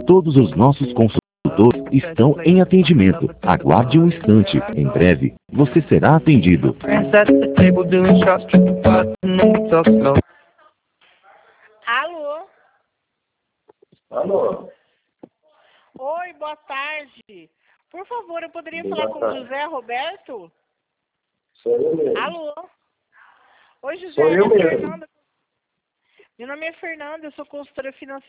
Todos os nossos consultores estão em atendimento. Aguarde um instante. Em breve, você será atendido. Alô? Alô? Oi, boa tarde. Por favor, eu poderia Boa falar com o tarde. José Roberto? Sou eu mesmo. Alô? Oi, José, Sou eu é mesmo. Fernanda. Meu nome é Fernanda, eu sou consultora financeira